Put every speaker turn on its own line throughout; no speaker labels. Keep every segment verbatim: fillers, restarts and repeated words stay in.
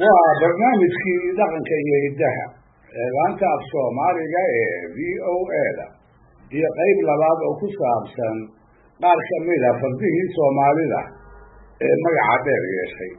waa barnaamijkii dhaqanka iyo hiddaha ee laanta af Soomaaliga ee V O A da iyo qayb labaad oo ku saabsan qaar ka mid ah fardihii Soomaalida ee magaca dheer yeeshay.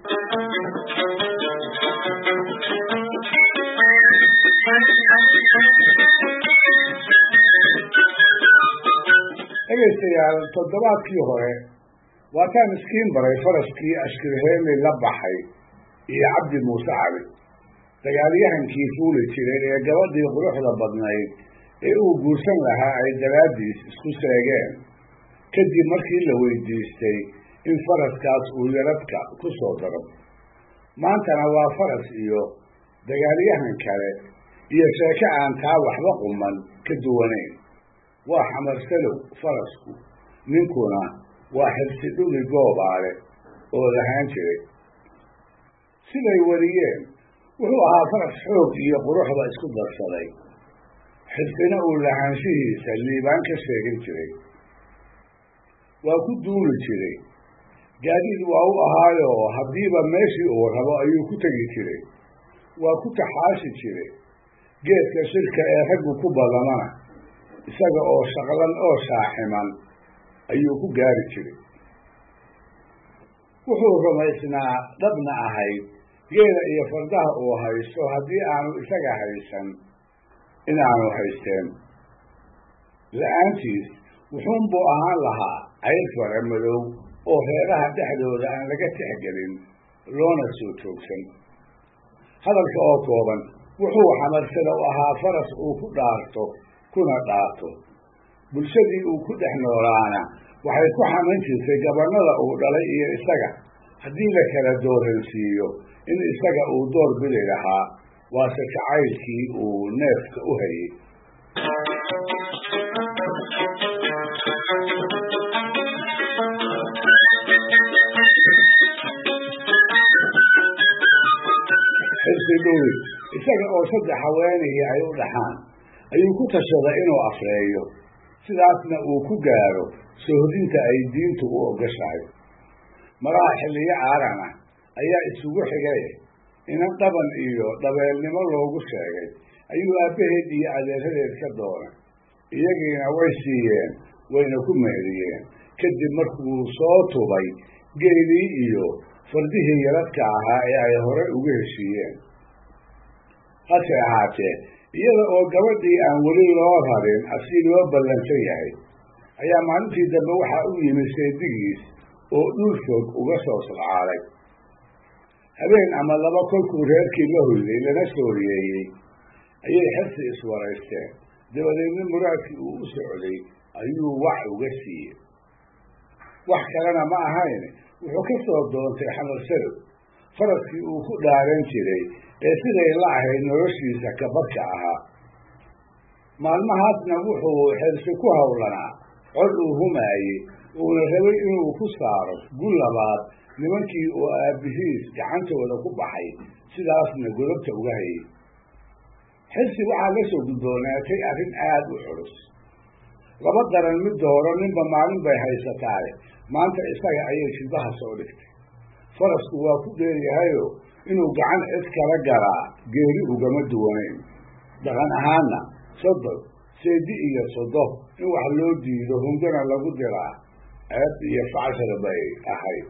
Dhegeystayaal, toddobaadkii hore waataan iskiin baray faraskii Ashkirheeli la baxay iyo Cabdi Muuse Cali, dagaalyahankii fuuli jiray ee gabadhii quruxda badnayd ee uu guursan lahaa ay daraaddiis isku seegeen kadib markii la weydiistay in faraskaas uu yaradka ku soo daro. maantana waa faras iyo dagaalyahan kale iyo sheeko aan taa waxba quman ka duwanayn. waa xamarsalow farasku, ninkuna waa xirsi dhuli goobaale oo lahaan jiray. siday wariyeen wuxuu ahaa faras xoog iyo quruxda isku darsaday, xirsina uu lahaanshihiisa liibaan ka sheegin jiray. waa ku duuli jiray, gaadiid waa u ahaayo haddiiba meeshii uu rabo ayuu ku tegi jiray. waa ku taxaashi jiray, geedka shirka ee raggu ku badamana isaga oo shaqlan oo shaaximan ayuu ku gaari jiray. wuxuu rumaysnaa dhabna ahayd geela iyo fardaha uu haysto haddii aanu isaga haysan inaanu haysteen. la-aantiis wuxuunbuu ahaan lahaa cayr fare madow oo reeraha dhexdooda aan laga tixgelin loona soo joogsan. hadalka oo kooban, wuxuu xamarsada u ahaa faras uu ku dhaarto kuna dhaato. bulshadii uu ku dhex noolaana waxay ku xaman jirtay gabannada uu dhalay iyo isaga haddii la kala dooransiiyo in isaga uu door bidi lahaa, waase jacaylkii uu neefka u hayay. xirsi dhuwi isaga oo saddex haweenihii ay u dhaxaan ayuu ku tashaday inuu afreeyo, sidaasna uu ku gaaro sohdinta ay diintu u ogashahay. maraha xilliyo caaran ah ayaa isugu xigay inan dhaban iyo dhabeelnimo loogu sheegay ayuu aabbaheed iyo adeeradeed ka doonay. iyagiina way siiyeen, wayna ku meheriyeen kadib markuu soo tubay geelii iyo fardihii yaradka ahaa ee ay hore ugu heshiiyeen. hase ahaatee, iyada oo gabadhii aan weli loo rarin asii loo ballansan yahay ayaa maalintii dambe waxaa u yimi seedigiis oo dhul fog uga soo sodcaalay. habeen ama laba kolkuu reerkii la hoyday lana sooriyeeyey ayay xirsi iswaraysteen. dabadeedna muraadkii uu u socday ayuu wax uga siiyey. wax kalena ma ahayn, wuxuu ka soo doontay xamarsalow, faraskii uu ku dhaaran jiray ee siday la ahayd noloshiisa kabadka ahaa. maalmahaasna wuxuu xirsi ku howlanaa cod uu humaayey uuna rabay inuu ku saaro gul labaad nimankii oo aabbihiis gacantooda ku baxay, sidaasna godobta uga hayay. xirsi waxaa la soo gudboonaatay arrin aad u culus. laba daran mid dooro, ninba maalin bay haysataaye maanta isaga ayay jilbaha soo dhigtay. farasku waa ku dheeryahayo inuu gacan cid kala galaa geeri ugama duwanayn. dhaqan ahaanna sodon seedi iyo sodo in wax loo diido hungana lagu diraa ceeb iyo facshar bay ahayd.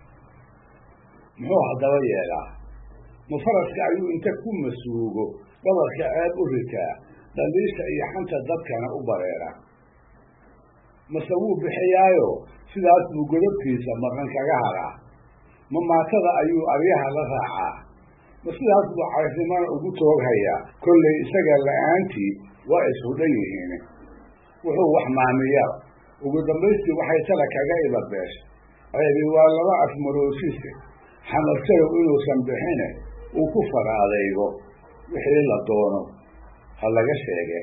muxuu haddaba yeelaa? ma faraska ayuu inta ku masuugo dhabarka ceeb u ritaa, dhaliisha iyo xanta dadkana u bareera? mase wuu bixiyaayo sidaas buu godobtiisa maqan kaga haraa? ma maatada ayuu aryaha la raacaa? ma sidaas buu cayrnimana ugu tooghayaa? kollay isaga la-aantii waa ishudhan yihiin. wuxuu wax maamiyaa, ugu dambaystii waxay tala kaga ibabeesha. ceebi waa laba afmaroosise, xamarsalow inuusan bixine uu ku fara adaygo wixii la doono ha laga sheege.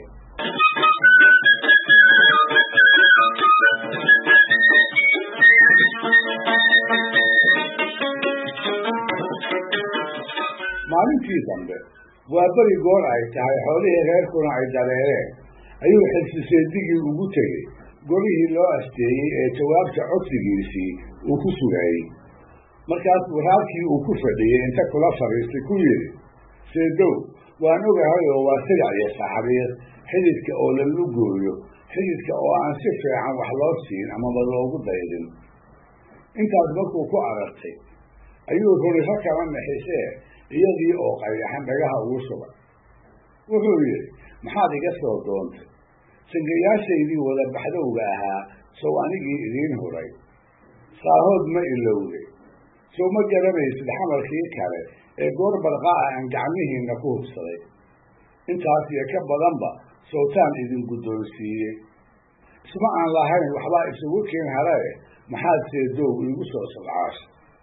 maalintii dambe waa beri goor ay tahay, xoolihii reerkuna ay dareereen, ayuu xirsi seedigii ugu tegey golihii loo asteeyey ee jawaabta codsigiisii uu ku sugayey. markaas waraabkii uu ku fadhiyey inta kula fariistay ku yidhi seedow waan ogahay oo waa sigac iyo saxariir xididka oo la lugooyo xididka oo aan si fiican wax loo siin amaba loogu daydin intaas markuu ku aragtay ayuu ruriso kala naxisee iyadii oo qayaxan dhagaha ugu shubay wuxuu yidhi maxaad iga soo doontay sangayaashaydii wada baxdowga ahaa sow anigii idiin huray saahood ma ilowday sow ma garanaysid xamarkii kale ee goor barqaa aan gacmihiinna ku hubsaday intaas iyo ka badanba sowtaan idin guddoonsiiyey isma aan lahayn waxbaa isugu keen harae maxaad seedow iigu soo sabcaasha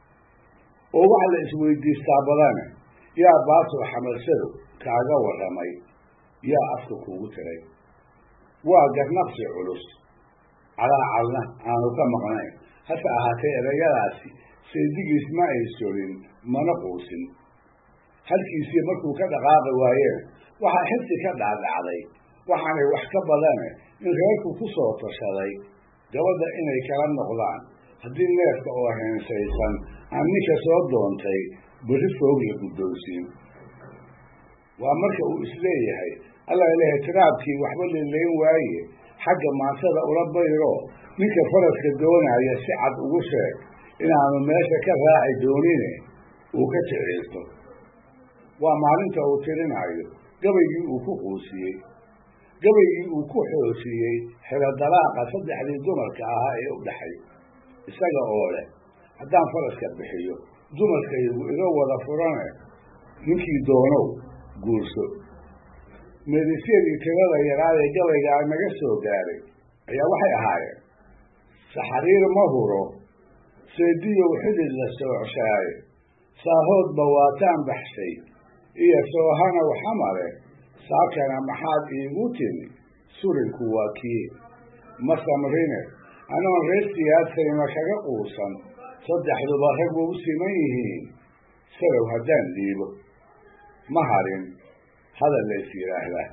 oo waxa la isweydiistaa badane yaa baasoo xamalsado kaaga warramay yaa afka kuugu tiray waa garnaqsi culus calaacalna aanu ka maqnayn hase ahaatee erayadaasi seedigiis ma ay solin mana quusin halkiisii markuu ka dhaqaaqi waayeen waxaa xibsi ka dhaadhacday waxaanay wax ka badane in reerku ku soo tashaday gabadha inay kala noqdaan haddii neefka oo heensaysan aan ninka soo doontay beri foog la guddoonsiin waa marka uu isleeyahay alla ilahay tiraabkii waxba lilayn waaye xagga maansada ula bayro ninka faraska doonaya si cad ugu sheeg inaanu meesha ka raaci doonine uu ka jeceysto waa maalinta uu tirinayo gabaygii uu ku quusiyey gabaygii uu ku xoosiyey xero dalaaqa saddexdii dumarka ahaa ee u dhaxay isaga oo leh haddaan faraska bixiyo dumarkaygu iga wada furane ninkii doonow guurso meedisyadii tirada yaraadee gabaygaa naga soo gaaray ayaa waxay ahaayeen saxariir ma huro seediyow xidid la soocshaay saahoodba waataan baxshay iyo soohanow xamare saakana maxaad iigu timi surinku waa kii ma samrine anoon reer siyaasayna kaga quusan saddexduba rag wa u siman yihiin salow haddaan dhiibo ma harin hadal lays yidhaahdaa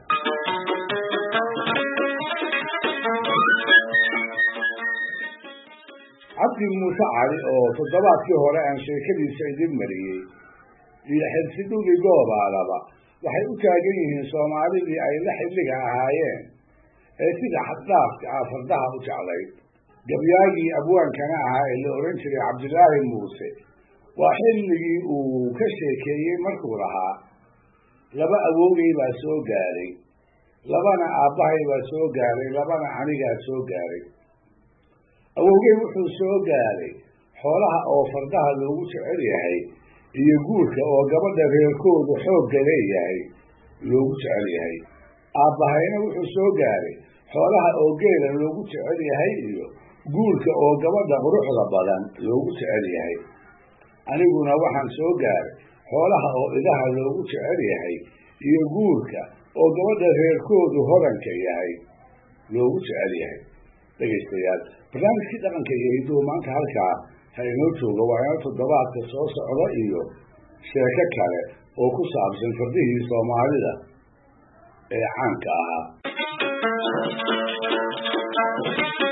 cabdi muuse cali oo toddobaadkii hore aan sheekadiisa idin mariyey iyo xilsidhuli goobaalaba waxay u taagan yihiin soomaalidii ay la xilliga ahaayeen ee sida xaddhaafka ah fardaha u jeclayd gabyaagii abwaankana ahaa ee la odhan jiray cabdilaahi muuse waa xilligii uu ka sheekeeyey markuu lahaa laba awowgay baa soo gaaray labana aabbahay baa soo gaaray labana anigaa soo gaaray awowgay wuxuu soo gaaray xoolaha oo fardaha loogu jecel yahay iyo guurka oo gabadha reerkoodu xoogga leeyahay loogu jecel yahay aabbahayna wuxuu soo gaaray xoolaha oo geela loogu jecel yahay iyo guurka oo gabadha quruxda badan loogu jecel yahay aniguna waxaan soo gaaray xoolaha oo idaha loogu jecel yahay iyo guurka oo gabadha reerkoodu hodanka yahay loogu jecel yahay dhegaystayaal barnaamijkii dhaqanka iyo hidduhu maanta halkaa ha inoo jooga waa inoo toddobaadka soo socda iyo sheeko kale oo ku saabsan fardihii soomaalida ee caanka ahaa